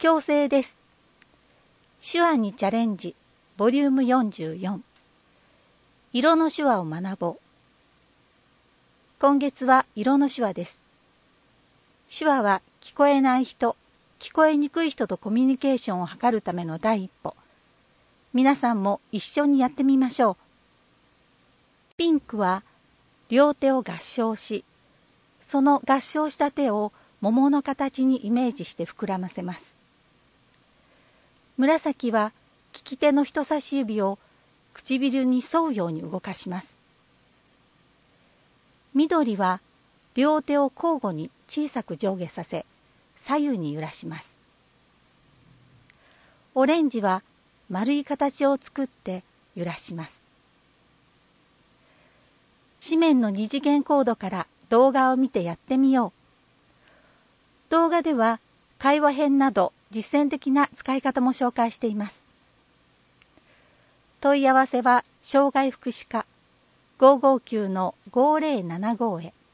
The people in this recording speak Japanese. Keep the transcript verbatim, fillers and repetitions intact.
強制です。手話にチャレンジボリュームよんじゅうよん。色の手話を学ぼう。今月は色の手話です。手話は聞こえない人、聞こえにくい人とコミュニケーションを図るための第一歩。皆さんも一緒にやってみましょう。ピンクは両手を合掌し、その合掌した手を桃の形にイメージして膨らませます。紫は利き手の人差し指を唇に沿うように動かします。緑は両手を交互に小さく上下させ、左右に揺らします。オレンジは丸い形を作って揺らします。紙面の二次元コードから動画を見てやってみよう。動画では会話編など実践的な使い方も紹介しています。問い合わせは障害福祉課 ごーごーきゅうのごーぜろななご へ。